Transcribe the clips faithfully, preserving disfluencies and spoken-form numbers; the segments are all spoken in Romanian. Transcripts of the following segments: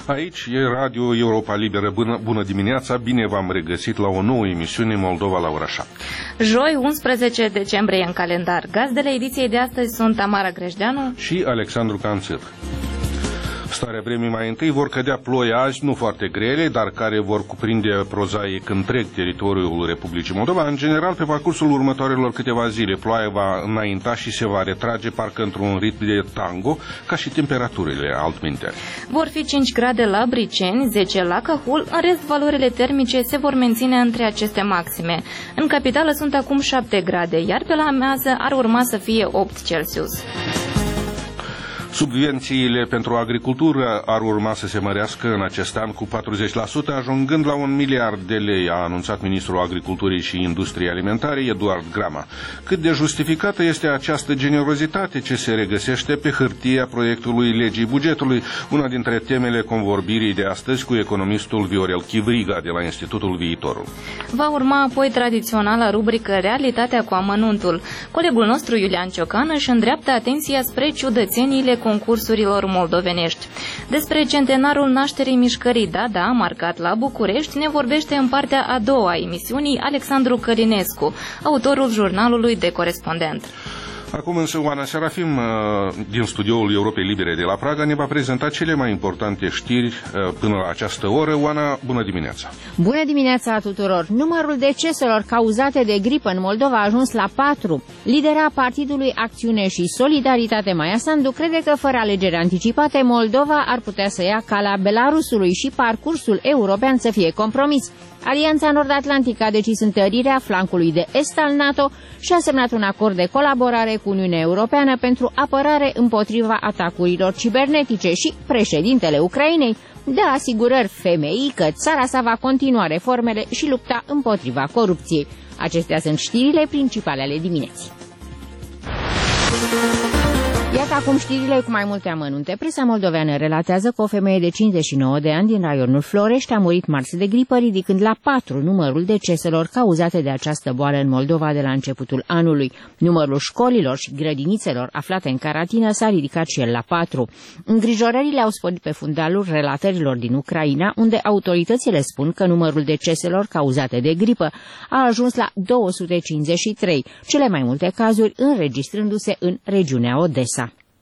Aici e Radio Europa Liberă. Bună, bună dimineața, bine v-am regăsit la o nouă emisiune Moldova la ora șapte. Joi, unsprezece decembrie în calendar. Gazdele ediției de astăzi sunt Tamara Grejdeanu și Alexandru Canțir. Starea vremii mai întâi vor cădea ploi azi, nu foarte grele, dar care vor cuprinde prozaic întreg teritoriul Republicii Moldova. În general, pe parcursul următoarelor câteva zile, ploaia va înainta și se va retrage parcă într-un ritm de tango, ca și temperaturile altminteri. Vor fi cinci grade la Briceni, zece la Cahul, în rest valorile termice se vor menține între aceste maxime. În capitală sunt acum șapte grade, iar pe la amiază ar urma să fie opt Celsius. Subvențiile pentru agricultură ar urma să se mărească în acest an cu patruzeci la sută, ajungând la un miliard de lei, a anunțat ministrul Agriculturii și Industriei Alimentare, Eduard Grama. Cât de justificată este această generozitate ce se regăsește pe hârtia proiectului legii bugetului, una dintre temele convorbirii de astăzi cu economistul Viorel Chivriga de la Institutul Viitorul. Va urma apoi tradiționala rubrică Realitatea cu amănuntul. Colegul nostru Iulian Ciocan își îndreaptă atenția spre ciudățeniile concursurilor moldovenești. Despre centenarul nașterii mișcării Dada, marcat la București, ne vorbește în partea a doua a emisiunii Alexandru Călinescu, autorul jurnalului De Corespondent. Acum însă Oana Serafim, din studioul Europei Libere de la Praga, ne va prezenta cele mai importante știri până la această oră. Oana, bună dimineața! Bună dimineața tuturor! Numărul deceselor cauzate de gripă în Moldova a ajuns la patru. Lidera Partidului Acțiune și Solidaritate, Maia Sandu, crede că fără alegeri anticipate, Moldova ar putea să ia calea Belarusului și parcursul european să fie compromis. Alianța Nord-Atlantică a decis întărirea flancului de est al NATO și a semnat un acord de colaborare cu Uniunea Europeană pentru apărare împotriva atacurilor cibernetice și președintele Ucrainei dă asigurări femeii că țara sa va continua reformele și lupta împotriva corupției. Acestea sunt știrile principale ale dimineții. Iată acum știrile cu mai multe amănunte. Presa moldoveană relatează că o femeie de cincizeci și nouă de ani din raionul Florești a murit marți de gripă, ridicând la patru numărul deceselor cauzate de această boală în Moldova de la începutul anului. Numărul școlilor și grădinițelor aflate în carantină s-a ridicat și el la patru. Îngrijorările au sporit pe fundalul relatărilor din Ucraina, unde autoritățile spun că numărul deceselor cauzate de gripă a ajuns la două sute cincizeci și trei, cele mai multe cazuri înregistrându-se în regiunea Odessa.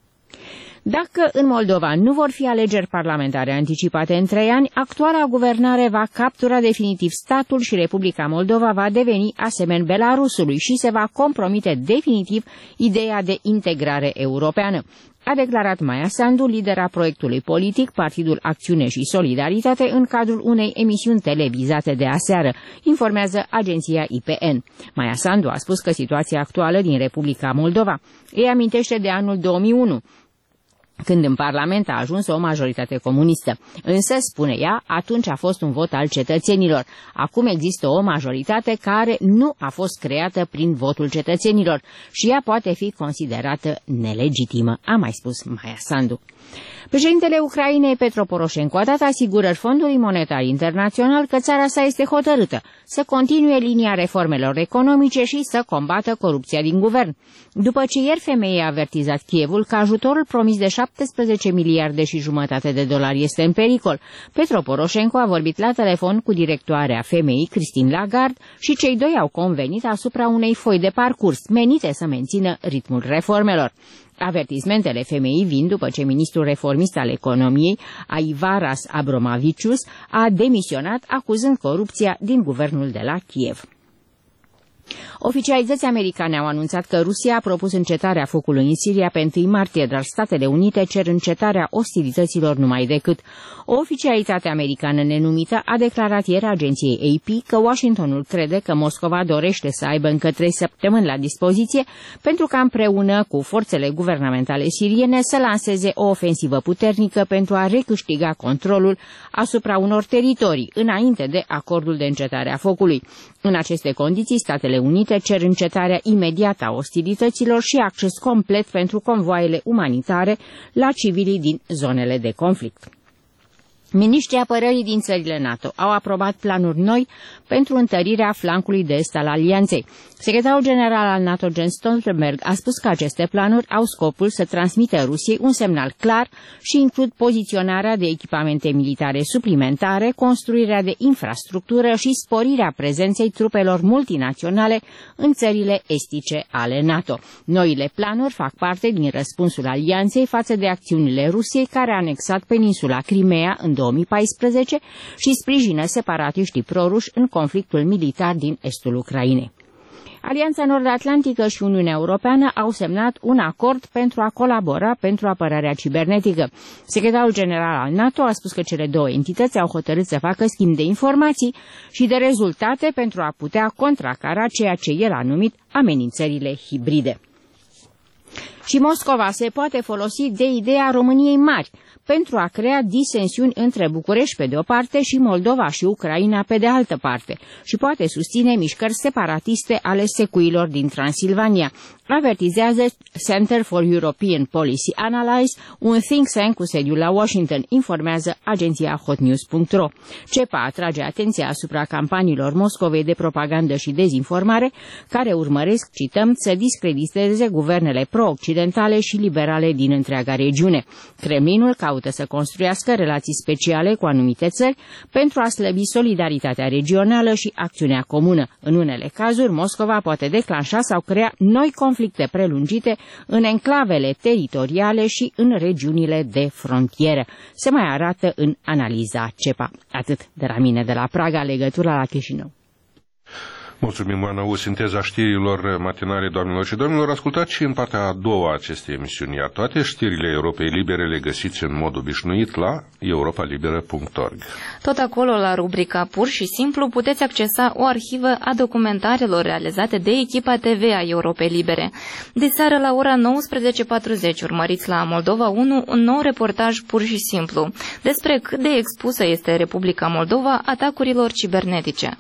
Dacă în Moldova nu vor fi alegeri parlamentare anticipate în trei ani, actuala guvernare va captura definitiv statul și Republica Moldova va deveni asemeni Belarusului și se va compromite definitiv ideea de integrare europeană, a declarat Maia Sandu, lidera proiectului politic Partidul Acțiune și Solidaritate, în cadrul unei emisiuni televizate de aseară, informează agenția I P N. Maia Sandu a spus că situația actuală din Republica Moldova îi amintește de anul două mii unu, când în Parlament a ajuns o majoritate comunistă. Însă, spune ea, atunci a fost un vot al cetățenilor. Acum există o majoritate care nu a fost creată prin votul cetățenilor și ea poate fi considerată nelegitimă, a mai spus Maia Sandu. Președintele Ucrainei, Petro Poroșenko, a dat asigurări Fondului Monetar Internațional că țara sa este hotărâtă să continue linia reformelor economice și să combată corupția din guvern. După ce ieri femeia a avertizat Kievul că ajutorul promis de șaptesprezece miliarde și jumătate de dolari este în pericol, Petro Poroșenko a vorbit la telefon cu directoarea femeii, Christine Lagarde, și cei doi au convenit asupra unei foi de parcurs menite să mențină ritmul reformelor. Avertismentele femeii vin după ce ministrul reformist al economiei, Aivaras Abromavicius, a demisionat acuzând corupția din guvernul de la Kiev. Oficialități americane au anunțat că Rusia a propus încetarea focului în Siria pe întâi martie, dar Statele Unite cer încetarea ostilităților numai decât. O oficialitate americană nenumită a declarat ieri agenției A P că Washingtonul crede că Moscova dorește să aibă încă trei săptămâni la dispoziție pentru ca împreună cu forțele guvernamentale siriene să lanseze o ofensivă puternică pentru a recâștiga controlul asupra unor teritorii înainte de acordul de încetare a focului. În aceste condiții, Statele Unite cer încetarea imediată a ostilităților și acces complet pentru convoaiele umanitare la civilii din zonele de conflict. Miniștrii apărării din țările NATO au aprobat planuri noi pentru întărirea flancului de est al alianței. Secretarul general al NATO, Jens Stoltenberg, a spus că aceste planuri au scopul să transmită Rusiei un semnal clar și includ poziționarea de echipamente militare suplimentare, construirea de infrastructură și sporirea prezenței trupelor multinaționale în țările estice ale NATO. Noile planuri fac parte din răspunsul alianței față de acțiunile Rusiei, care a anexat peninsula Crimea în două mii paisprezece și sprijină separatiștii proruși în conflictul militar din estul Ucrainei. Alianța Nord-Atlantică și Uniunea Europeană au semnat un acord pentru a colabora pentru apărarea cibernetică. Secretarul general al NATO a spus că cele două entități au hotărât să facă schimb de informații și de rezultate pentru a putea contracara ceea ce el a numit amenințările hibride. Și Moscova se poate folosi de ideea României mari pentru a crea disensiuni între București pe de o parte și Moldova și Ucraina pe de altă parte și poate susține mișcări separatiste ale secuilor din Transilvania, avertizează Center for European Policy Analyse, un think tank cu sediul la Washington, informează agenția hotnews punct ro. C E P A atrage atenția asupra campaniilor Moscovei de propagandă și dezinformare, care urmăresc, cităm, să discrediteze guvernele pro-occidentale și liberale din întreaga regiune. Kremlinul caută să construiască relații speciale cu anumite țări pentru a slăbi solidaritatea regională și acțiunea comună. În unele cazuri, Moscova poate declanșa sau crea noi conflicte prelungite în enclavele teritoriale și în regiunile de frontieră. Se mai arată în analiza C E P A. Atât de la mine de la Praga, legătura la Chișinău. Mulțumim, Oana, o sinteza știrilor matinale, doamnelor și domnilor. Ascultați și în partea a doua a acestei emisiuni, iar toate știrile Europei Libere le găsiți în mod obișnuit la europa liberă punct org. Tot acolo, la rubrica Pur și Simplu, puteți accesa o arhivă a documentarelor realizate de echipa T V a Europei Libere. De seară, la ora nouăsprezece patruzeci, urmăriți la Moldova unu un nou reportaj Pur și Simplu despre cât de expusă este Republica Moldova atacurilor cibernetice.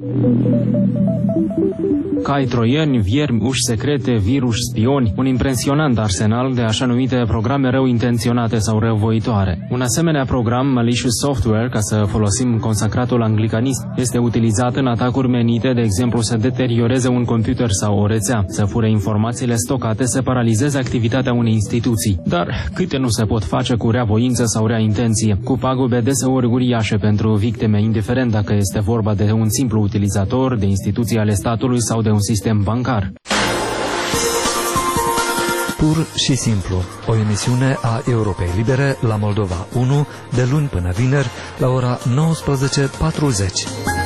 Cai troieni, viermi, uși secrete, virus, spioni, un impresionant arsenal de așa numite programe rău intenționate sau răuvoitoare. Un asemenea program, malicious software, ca să folosim consacratul anglicanist, este utilizat în atacuri menite, de exemplu, să deterioreze un computer sau o rețea, să fure informațiile stocate, să paralizeze activitatea unei instituții. Dar câte nu se pot face cu rea voință sau rea intenție, cu pagube deseori uriașe pentru victime, indiferent dacă este vorba de un simplu utilizator, de instituții ale statului sau de un sistem bancar. Pur și simplu, o emisiune a Europei Libere la Moldova unu, de luni până vineri, la ora nouăsprezece patruzeci.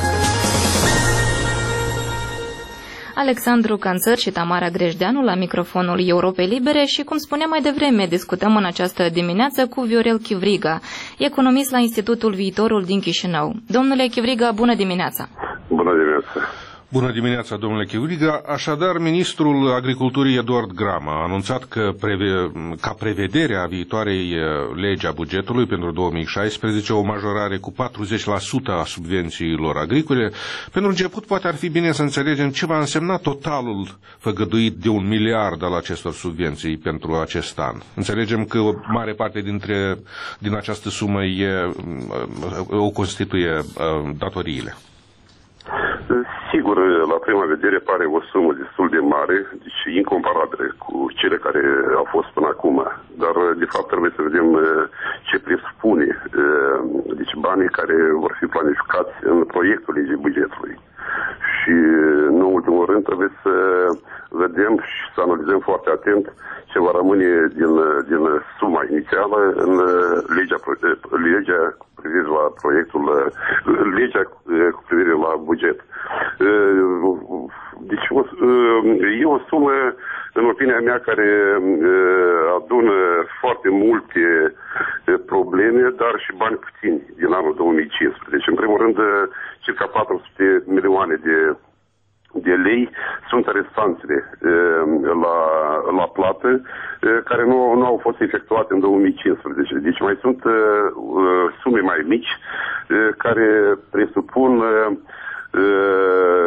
Alexandru Canțăr și Tamara Grejdeanu la microfonul Europei Libere și, cum spuneam mai devreme, discutăm în această dimineață cu Viorel Chivriga, economist la Institutul Viitorul din Chișinău. Domnule Chivriga, bună dimineața! Bună dimineața! Bună dimineața, domnule Chivriga. Așadar, ministrul Agriculturii Eduard Grama a anunțat că preve, ca prevedere a viitoarei legi a bugetului pentru două mii șaisprezece o majorare cu patruzeci la sută a subvențiilor agricole. Pentru început, poate ar fi bine să înțelegem ce va însemna totalul făgăduit de un miliard al acestor subvenții pentru acest an. Înțelegem că o mare parte dintre, din această sumă e, o constituie datoriile. Sigur, la prima vedere pare o sumă destul de mare, deci incomparabilă cu cele care au fost până acum, dar de fapt trebuie să vedem ce presupune, deci banii care vor fi planificați în proiectul legii bugetului. Și, în ultimul rând, trebuie să vedem și să analizăm foarte atent ce va rămâne din, din suma inițială în legea, legea cu privire la proiectul, legea cu privire la buget. Deci e o sumă, în opinia mea, care adună foarte multe probleme, dar și bani puțini din anul două mii cincisprezece. În primul rând, circa patru sute milioane de de lei sunt restanțele la, la plată care nu, nu au fost efectuate în două mii cincisprezece. Deci mai sunt sume mai mici care presupun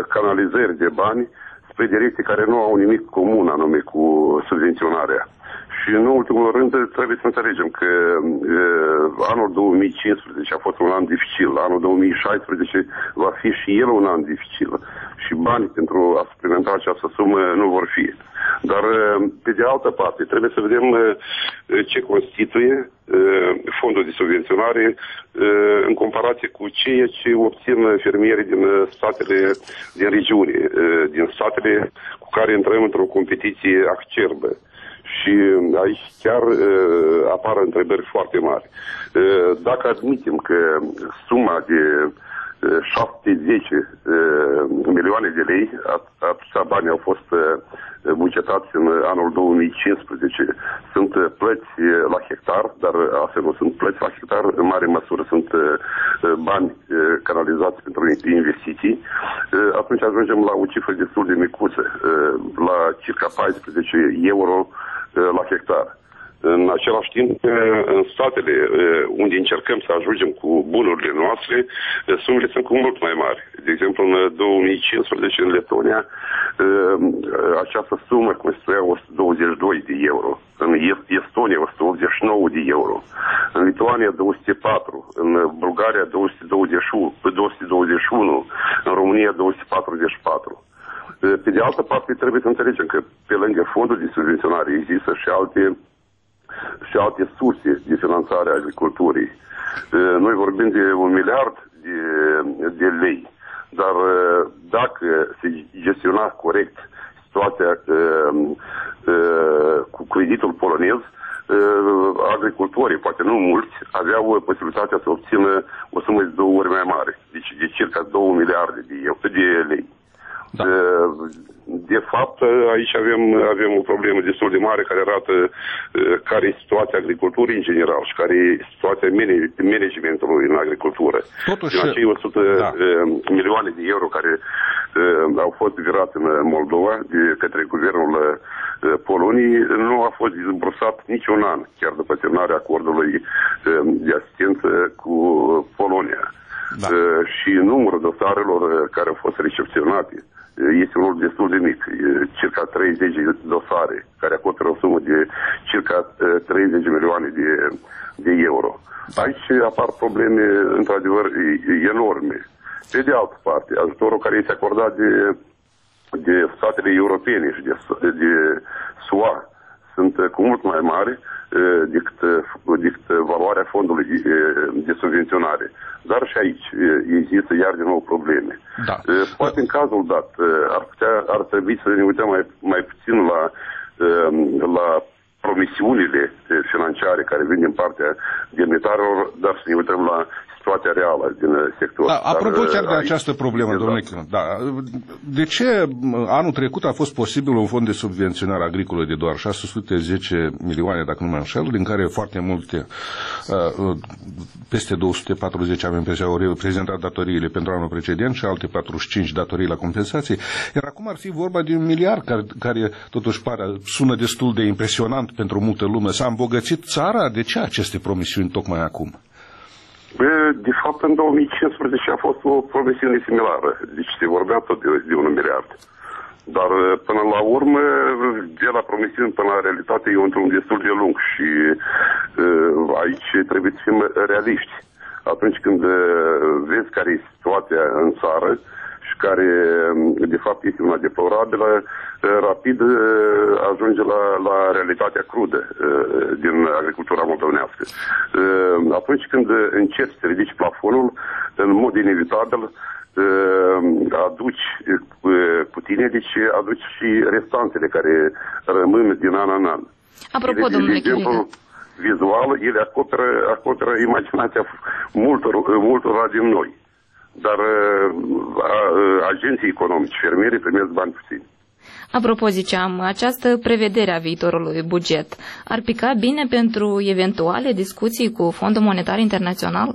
canalizări de bani spre direcții care nu au nimic comun anume cu subvenționarea. Și în ultimul rând trebuie să înțelegem că uh, anul două mii cincisprezece a fost un an dificil, anul două mii șaisprezece va fi și el un an dificil și banii pentru a suplimenta această sumă nu vor fi. Dar pe de altă parte trebuie să vedem uh, ce constituie uh, fondul de subvenționare uh, în comparație cu ceea ce obțin fermierii din statele, din regiune, uh, din statele cu care intrăm într-o competiție acerbă. Și aici chiar uh, apar întrebări foarte mari. Uh, dacă admitem că suma de uh, șase sute zece uh, milioane de lei, atâția bani au fost uh, bucetați în anul două mii cincisprezece, sunt uh, plăți la hectar, dar astea nu sunt plăți la hectar, în mare măsură sunt uh, bani uh, canalizați pentru investiții, uh, atunci ajungem la o cifră destul de micuță, uh, la circa paisprezece euro la hectar. În același timp, în statele unde încercăm să ajungem cu bunurile noastre, sumele sunt cu mult mai mari. De exemplu, în două mii cincisprezece, în Letonia, această sumă constituia o sută douăzeci și doi de euro. În Estonia, o sută optzeci și nouă de euro. În Lituania, două sute patru. În Bulgaria, două sute douăzeci și unu. În România, două sute patruzeci și patru. Pe de altă parte, trebuie să înțelegem că pe lângă fondul de subvenționare există și alte, și alte surse de finanțare a agriculturii. Noi vorbim de un miliard de, de lei, dar dacă se gestiona corect situația cu creditul polonez, agricultorii, poate nu mulți, aveau posibilitatea să obțină o sumă de două ori mai mare, deci de circa două miliarde de, de lei. Da. De fapt, aici avem, avem o problemă destul de mare care arată care e situația agriculturii în general și care e situația managementului în agricultură. Totuși, din acei o sută da. milioane de euro care au fost virați în Moldova de către guvernul Poloniei, nu a fost dizbursat niciun an, chiar după semnarea acordului de asistență cu Polonia. Da. Și numărul dosarelor care au fost recepționate este unul destul de mic, circa treizeci de dosare, care acoperă o sumă de circa treizeci de milioane de, de euro. Da. Aici apar probleme, într-adevăr, enorme. Pe de altă parte, ajutorul care este acordat de, de statele europene și de, de S U A sunt cu mult mai mari decât, decât valoarea fondului de, de subvenționare. Dar și aici există iar din nou probleme. Da. Poate în cazul dat ar, putea, ar trebui să ne uităm mai, mai puțin la, la promisiunile financiare care vin din partea demnitarilor, dar să ne uităm la situația reală din sector. Da, apropo dar, chiar de aici, această problemă, domnule Chiron, da, de ce anul trecut a fost posibil un fond de subvenționare agricolă de doar șase sute zece milioane, dacă nu mă înșel, din care foarte multe, peste două sute patruzeci am impresia, au reprezentat datoriile pentru anul precedent și alte patruzeci și cinci datorii la compensații, iar acum ar fi vorba de un miliard care, care totuși pare, sună destul de impresionant pentru multă lume. S-a îmbogățit țara? De ce aceste promisiuni tocmai acum? De fapt, în două mii cincisprezece a fost o promisiune similară, deci se vorbea tot de, de un miliard. Dar până la urmă, de la promisiuni până la realitate e un drum destul de lung și uh, aici trebuie să fim realiști. Atunci când vezi care e situația în țară și care de fapt este una deplorabilă, rapid ajunge la, la realitatea crudă din agricultura moldovenească. Atunci când încerci să ridici plafonul, în mod inevitabil aduci cu tine, deci aduci și restanțele care rămân din an în an. Apropo, ele, domnule Chirică, vizual, ele acoperă, acoperă imaginația multor, multora din noi. Dar a, agenții economici, fermierii primesc bani puțini. Apropo, ziceam, această prevedere a viitorului buget ar pica bine pentru eventuale discuții cu Fondul Monetar Internațional?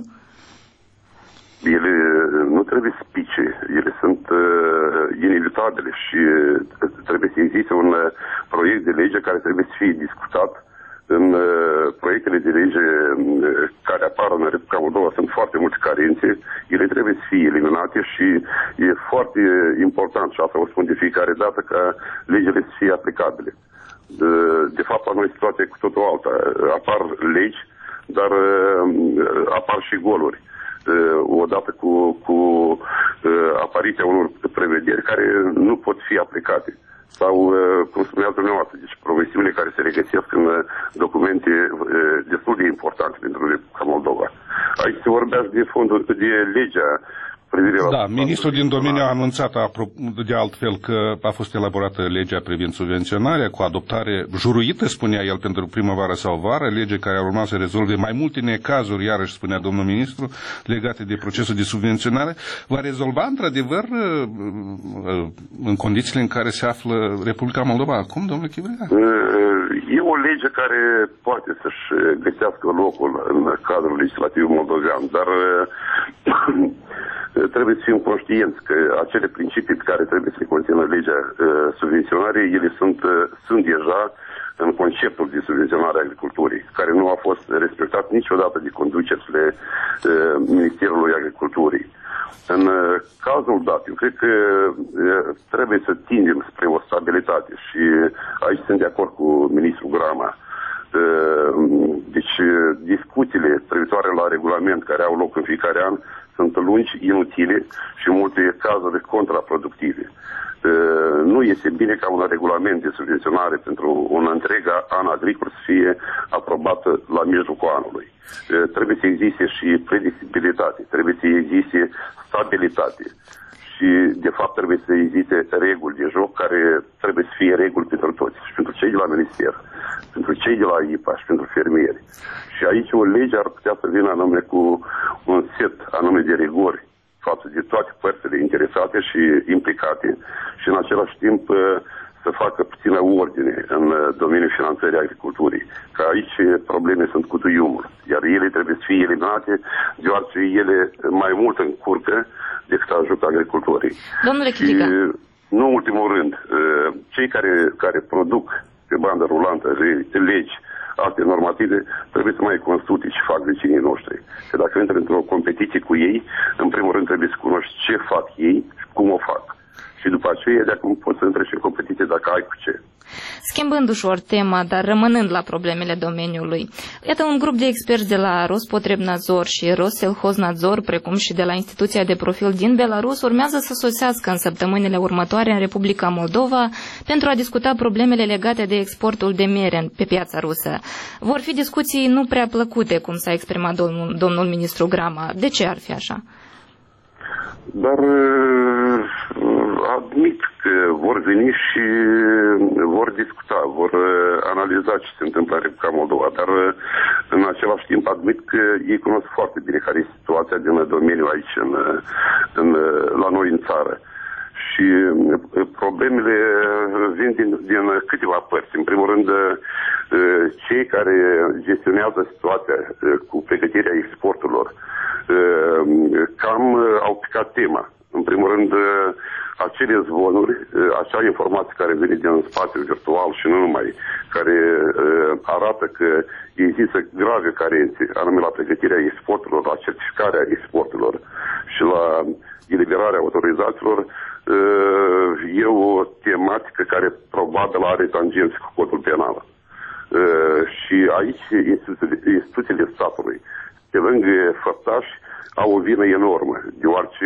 Ele nu trebuie să pice, ele sunt uh, inevitabile și trebuie să existe un uh, proiect de lege care trebuie să fie discutat. În uh, proiectele de lege uh, care apar în Republica Moldova sunt foarte multe carențe, ele trebuie să fie eliminate și e foarte important, și asta o spun de fiecare dată, ca legile să fie aplicabile. De fapt, la noi situația e cu totul alta. Apar legi, dar apar și goluri. Odată cu, cu apariția unor prevederi care nu pot fi aplicate. Sau, cum spuneați dumneavoastră, deci promisiunile care se regăsesc în documente destul de importante pentru Republica Moldova. Aici se vorbește de fondul, de legea. Da, ministrul din domeniu a anunțat de altfel că a fost elaborată legea privind subvenționarea cu adoptare juruită, spunea el, pentru primăvară sau vară, lege care ar urma să rezolve mai multe necazuri, iarăși spunea domnul ministru, legate de procesul de subvenționare. Va rezolva într-adevăr în condițiile în care se află Republica Moldova acum, domnule Chibriga? E o lege care poate să-și găsească locul în cadrul legislativ moldovean, dar trebuie să fim conștienți că acele principii pe care trebuie să le conțină legea uh, subvenționării, ele sunt, uh, sunt deja în conceptul de subvenționare a agriculturii, care nu a fost respectat niciodată de conducerile uh, Ministerului Agriculturii. În uh, cazul dat, eu cred că uh, trebuie să tindem spre o stabilitate și aici sunt de acord cu ministrul Grama. Deci discuțiile privitoare la regulament care au loc în fiecare an sunt lungi, inutile și în multe cazuri contraproductive. Nu este bine ca un regulament de subvenționare pentru un întreg an agricol să fie aprobat la mijlocul anului. Trebuie să existe și predictibilitate, trebuie să existe stabilitate. Și, de fapt, trebuie să existe reguli de joc care trebuie să fie reguli pentru toți. Și pentru cei de la minister, pentru cei de la I P A și pentru fermieri. Și aici o lege ar putea să vină anume cu un set anume de reguli față de toate părțile interesate și implicate și, în același timp, să facă puțină ordine în domeniul finanțării agriculturii. Că aici probleme sunt cu tuiumul, iar ele trebuie să fie eliminate, deoarece ele mai mult încurcă decât ajută agricultorii. Domnule Chibriga. Nu în ultimul rând, cei care, care produc pe bandă rulantă legi, alte normative, trebuie să mai consulte și fac vecinii noștri. Că dacă intră într-o competiție cu ei, în primul rând trebuie să cunoști ce fac ei și cum o fac. Și după aceea, de acum poți să intri și în competiție dacă ai cu ce. Schimbând ușor tema, dar rămânând la problemele domeniului. Iată, un grup de experți de la Rospotrebnadzor și Rossellhozhnadzor, precum și de la instituția de profil din Belarus, urmează să sosească în săptămânile următoare în Republica Moldova pentru a discuta problemele legate de exportul de miere pe piața rusă. Vor fi discuții nu prea plăcute, cum s-a exprimat domnul, domnul ministru Grama. De ce ar fi așa? Dar admit că vor veni și vor discuta, vor analiza ce se întâmplă în Republica Moldova, dar în același timp admit că ei cunosc foarte bine care e situația din domeniul aici, în, în, la noi în țară. Și problemele vin din, din câteva părți. În primul rând, cei care gestionează situația cu pregătirea exporturilor cam au picat tema. În primul rând, acele zvonuri, acea informație care vine din spațiul virtual și nu numai, care arată că există grave carențe, anume la pregătirea exporturilor, la certificarea exporturilor și la eliberarea autorizațiilor, e o tematică care probabil are tangențe cu codul penal. Și aici instituțiile statului, pe lângă făptași, au o vină enormă, deoarece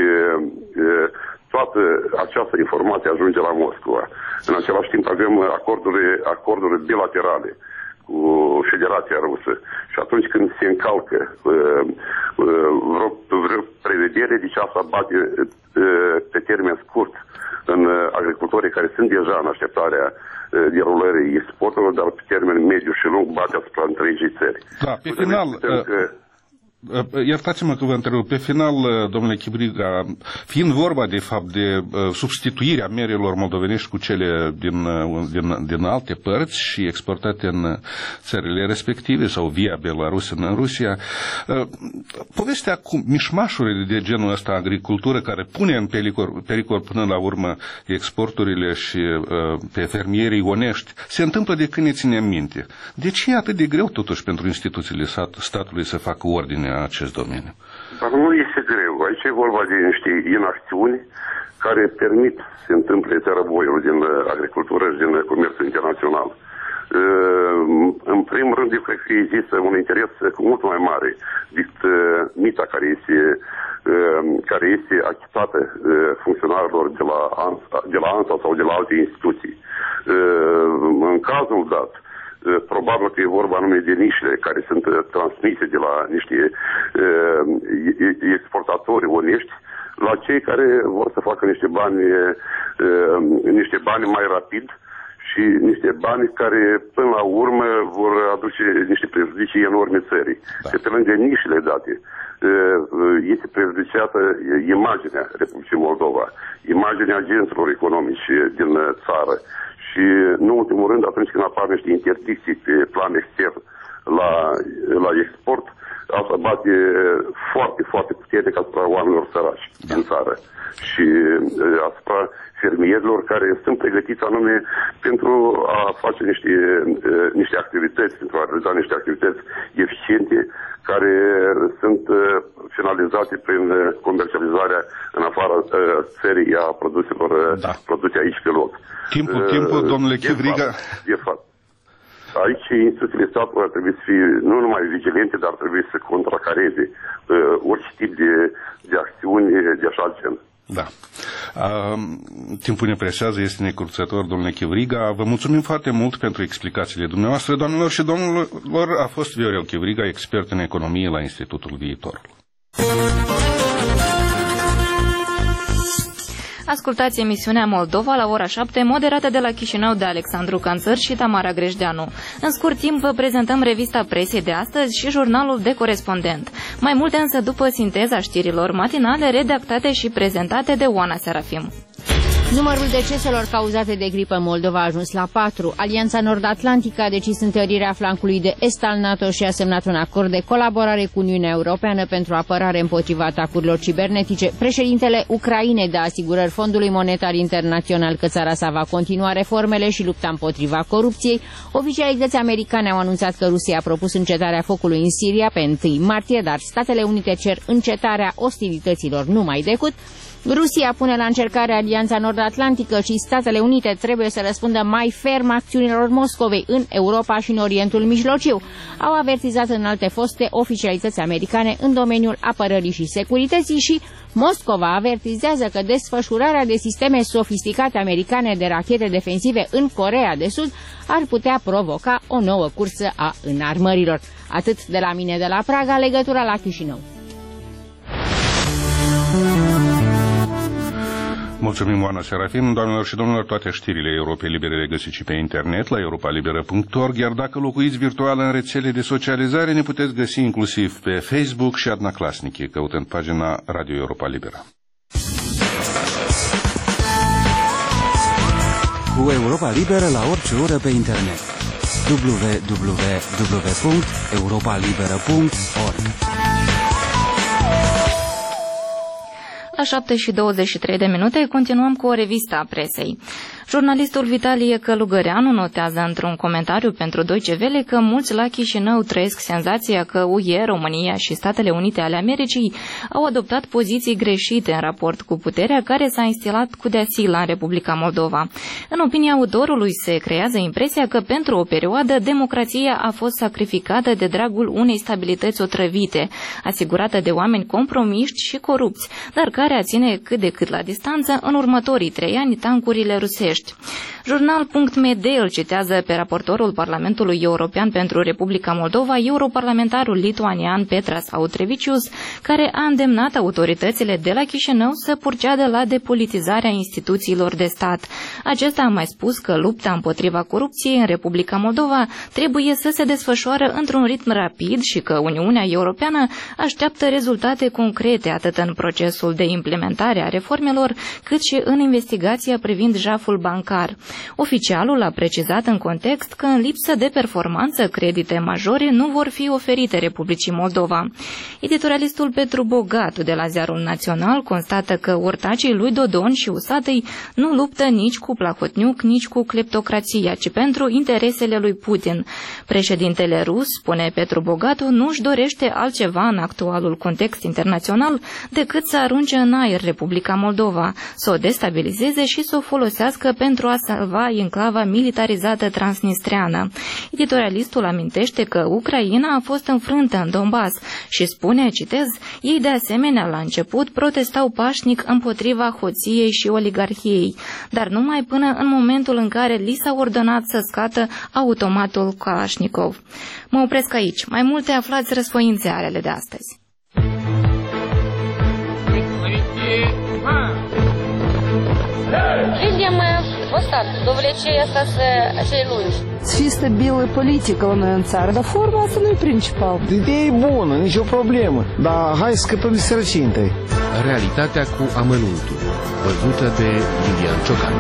toată această informație ajunge la Moscova. În același timp avem acorduri, acorduri bilaterale cu Federația Rusă și atunci când se încalcă uh, uh, vreo, vreo prevedere, deci asta bate uh, pe termen scurt în uh, agricultorii care sunt deja în așteptarea uh, derulării exporturilor, dar pe termen mediu și lung bate asupra întregii țări. Da, pe final... Iertați-mă că vă întrerup. Pe final, domnule Chibriga, fiind vorba de fapt de substituirea merelor moldovenești cu cele din, din, din alte părți și exportate în țările respective sau via Belarus în Rusia, povestea cu mișmașurile de genul ăsta, agricultură care pune în pericol, pericol până la urmă exporturile și pe fermierii onești, se întâmplă de când ne ținem minte. De ce e atât de greu totuși pentru instituțiile statului să facă ordine în acest domeniu? Dar nu este greu. Aici e vorba de niște inacțiuni care permit să se întâmple războiul din agricultură și din comerțul internațional. În primul rând, eu cred că există un interes cu mult mai mare decât mita care este, care este achitată funcționarilor de la, de la ANSA sau de la alte instituții. În cazul dat, probabil că e vorba numai de nișele care sunt transmise de la niște exportatori onești la cei care vor să facă niște bani, niște bani mai rapid și niște bani care până la urmă vor aduce niște prejudicii enorme țării. Da. Pe lângă nișele date, este prejudiciată imaginea Republicii Moldova, imaginea agenților economici din țară și, nu în ultimul rând, atunci când apar niște interdicții pe plan extern la, la export, asta bate foarte, foarte puternic asupra oamenilor săraci da. din țară și asupra fermierilor care sunt pregătiți anume pentru a face niște, niște activități, pentru a realiza niște activități eficiente care sunt finalizate prin comercializarea în afara țării a produselor da. produse aici pe loc. Timpul, timpul, domnule Chivriga. De fapt. Aici instituțiile statului ar trebui să fie nu numai vigilente, dar ar trebui să contracareze uh, orice tip de, de acțiuni de așa gen. Da. Uh, timpul ne presează, este necruțător, domnule Chivriga. Vă mulțumim foarte mult pentru explicațiile dumneavoastră, doamnelor și domnilor. A fost Viorel Chivriga, expert în economie la Institutul Viitorul. Ascultați emisiunea Moldova la ora șapte, moderată de la Chișinău de Alexandru Canțăr și Tamara Grejdeanu. În scurt timp vă prezentăm revista presei de astăzi și jurnalul de corespondent. Mai multe însă după sinteza știrilor matinale redactate și prezentate de Oana Serafim. Numărul deceselor cauzate de gripă în Moldova a ajuns la patru. Alianța Nord-Atlantică a decis întărirea flancului de est al NATO și a semnat un acord de colaborare cu Uniunea Europeană pentru apărare împotriva atacurilor cibernetice. Președintele Ucrainei dă asigurări Fondului Monetar Internațional că țara sa va continua reformele și lupta împotriva corupției. Oficialități americane au anunțat că Rusia a propus încetarea focului în Siria pe întâi martie, dar Statele Unite cer încetarea ostilităților numai decât. Rusia pune la încercare Alianța Nord-Atlantică și Statele Unite trebuie să răspundă mai ferm acțiunilor Moscovei în Europa și în Orientul Mijlociu. Au avertizat în alte foste oficialități americane în domeniul apărării și securității și Moscova avertizează că desfășurarea de sisteme sofisticate americane de rachete defensive în Coreea de Sud ar putea provoca o nouă cursă a înarmărilor. Atât de la mine de la Praga, legătura la Chișinău. Mulțumim, Oana Serafim. Doamnelor și domnilor, toate știrile Europei Libere le găsiți pe internet la europa liberă punct org, iar dacă locuiți virtual în rețele de socializare, ne puteți găsi inclusiv pe Facebook și Adnaclasnice, căutând pagina Radio Europa Liberă. Cu Europa Liberă la orice oră pe internet. w w w punct europa liberă punct org. La șapte și douăzeci și trei de minute continuăm cu o revistă a presei. Jurnalistul Vitalie Călugăreanu notează într-un comentariu pentru Deutsche Welle că mulți la Chișinău trăiesc senzația că U E, România și Statele Unite ale Americii au adoptat poziții greșite în raport cu puterea care s-a instilat cu deasila în Republica Moldova. În opinia autorului se creează impresia că pentru o perioadă democrația a fost sacrificată de dragul unei stabilități otrăvite, asigurată de oameni compromiști și corupți, dar care a ține cât de cât la distanță în următorii trei ani tancurile rusești. Jurnal punct m d îl citează pe raportorul Parlamentului European pentru Republica Moldova, europarlamentarul lituanian Petras Autrevicius, care a îndemnat autoritățile de la Chișinău să purceadă la depolitizarea instituțiilor de stat. Acesta a mai spus că lupta împotriva corupției în Republica Moldova trebuie să se desfășoare într-un ritm rapid și că Uniunea Europeană așteaptă rezultate concrete atât în procesul de implementare a reformelor, cât și în investigația privind jaful bancar. Oficialul a precizat în context că în lipsă de performanță, credite majore nu vor fi oferite Republicii Moldova. Editorialistul Petru Bogatu de la Ziarul Național constată că ortacii lui Dodon și Usatăi nu luptă nici cu Plahotniuc, nici cu cleptocrația, ci pentru interesele lui Putin. Președintele rus, spune Petru Bogatu, nu își dorește altceva în actualul context internațional decât să arunce în aer Republica Moldova, să o destabilizeze și să o folosească pentru a salva enclava militarizată transnistreană. Editorialistul amintește că Ucraina a fost înfrântă în Donbass și spune, citez, ei de asemenea la început protestau pașnic împotriva hoției și oligarhiei, dar numai până în momentul în care li s-a ordonat să scată automatul Kalashnikov. Mă opresc aici. Mai multe aflați răsfoințe alele de astăzi. Видим мы вот так, до влечения цей lungi. Чисто белая политика, он цар, dar forma asta nu-i principal. Ideea e bună, nicio problemă, dar hai să scăpăm de sărăcie întâi. Realitatea cu amănuntul, văzută de Iulian Ciocan.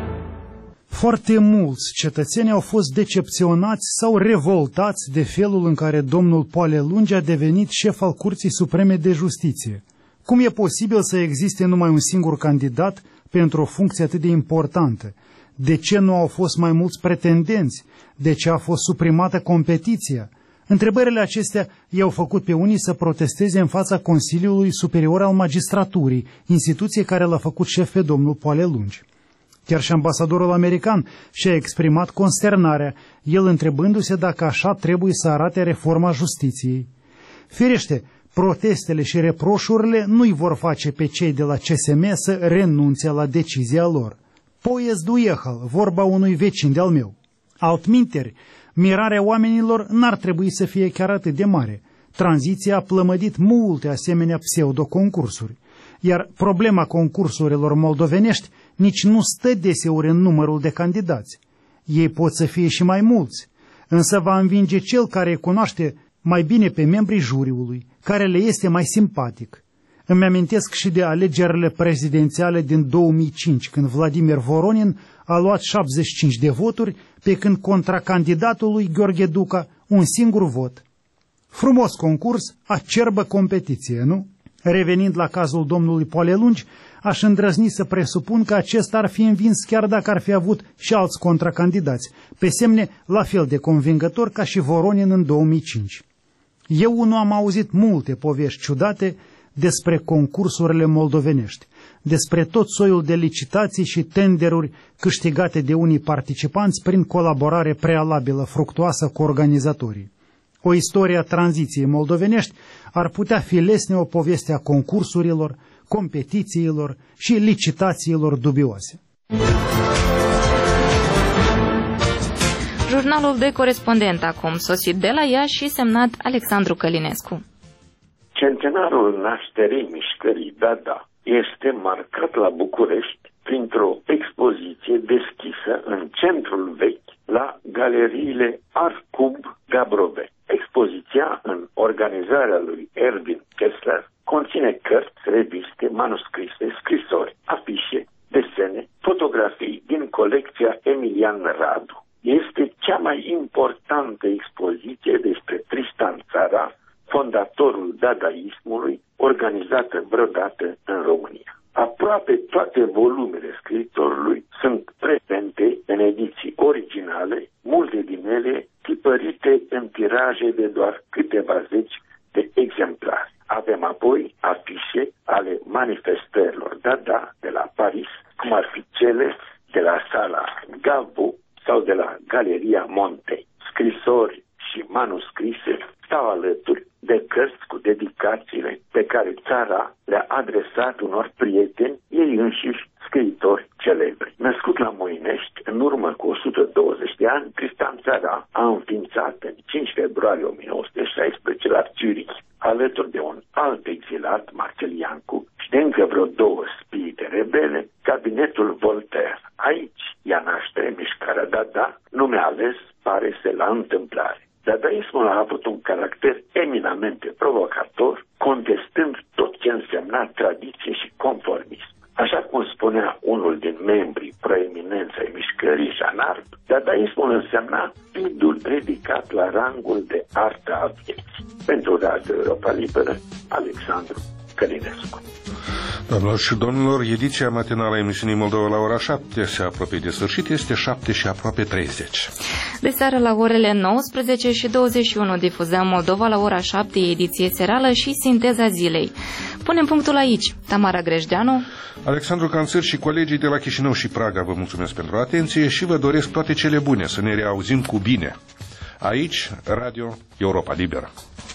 Foarte mulți cetățeni au fost decepționați sau revoltați de felul în care domnul Poale Lungi a devenit șef al Curții Supreme de Justiție. Cum e posibil să existe numai un singur candidat pentru o funcție atât de importantă? De ce nu au fost mai mulți pretendenți? De ce a fost suprimată competiția? Întrebările acestea i-au făcut pe unii să protesteze în fața Consiliului Superior al Magistraturii, instituție care l-a făcut șef pe domnul Poale Lungi. Chiar și ambasadorul american și-a exprimat consternarea, el întrebându-se dacă așa trebuie să arate reforma justiției. Firește, protestele și reproșurile nu-i vor face pe cei de la C S M să renunțe la decizia lor. Poiez duiehal, vorba unui vecin de-al meu. Altminteri, mirarea oamenilor n-ar trebui să fie chiar atât de mare. Tranziția a plămădit multe asemenea pseudo-concursuri, iar problema concursurilor moldovenești nici nu stă deseori în numărul de candidați. Ei pot să fie și mai mulți, însă va învinge cel care îi cunoaște mai bine pe membrii juriului, care le este mai simpatic. Îmi amintesc și de alegerile prezidențiale din două mii cinci, când Vladimir Voronin a luat șaptezeci și cinci de voturi, pe când contra candidatului Gheorghe Duca un singur vot. Frumos concurs, acerbă competiție, nu? Revenind la cazul domnului Poale Lungi, aș îndrăzni să presupun că acesta ar fi învins chiar dacă ar fi avut și alți contracandidați, pe semne la fel de convingător ca și Voronin în două mii cinci. Eu nu am auzit multe povești ciudate despre concursurile moldovenești, despre tot soiul de licitații și tenderuri câștigate de unii participanți prin colaborare prealabilă fructuoasă cu organizatorii. O istorie a tranziției moldovenești ar putea fi lesne o poveste a concursurilor, competițiilor și licitațiilor dubioase. Jurnalul de corespondent acum, sosit de la Iași și semnat Alexandru Călinescu. Centenarul nașterii mișcării Dada este marcat la București printr-o expoziție deschisă în centrul vechi la galeriile Arcub Gabrove. Expoziția, în organizarea lui Erwin Kessler, conține cărți, reviste, manuscrise, scrisori, afișe, desene, fotografii din colecția Emilian Radu. Este cea mai importantă expoziție despre Tristan Tzara, fondatorul dadaismului, organizată vreodată în România. Aproape toate volumele scriitorului sunt prezente în ediții originale, multe din ele tipărite în tiraje de doar câteva zeci de exemplare. Avem apoi afișe ale manifestărilor Dada de la Paris, cum ar fi cele de la sala Gaveau sau de la Galeria Montei. Scrisori și manuscrise stau alături de cărți cu dedicațiile pe care Țara le-a adresat unor prieteni, ei înșiși scriitori celebri. Născut la Moinești, în urmă cu o sută douăzeci de ani, Tristan Tzara a înființat în cinci februarie o mie nouă sute șaisprezece la Zurich, alături de un alt exilat, Marcel Iancu, și de încă vreo două spirite rebele, cabinetul Voltaire. Aici ia naștere mișcarea Dada, nume ales pare să la întâmplare. Dadaismul a avut un caracter eminamente provocator, contestând tot ce însemna tradiție și conformism. Așa cum spunea unul din membrii proeminenți ai mișcării, Jean Arp, dadaismul însemna idul ridicat la rangul de artă a vieții. Pentru Radio Europa Liberă, Alexandru Călinescu. Doamnelor și domnilor, ediția matinală a emisiunii Moldova la ora șapte se apropie de sfârșit, este șapte și aproape treizeci. De seară la orele nouăsprezece și douăzeci și unu difuzăm Moldova la ora șapte, ediție serală și sinteza zilei. Punem punctul aici. Tamara Grejdeanu, Alexandru Canțăr și colegii de la Chișinău și Praga vă mulțumesc pentru atenție și vă doresc toate cele bune, să ne reauzim cu bine. Aici, Radio Europa Liberă.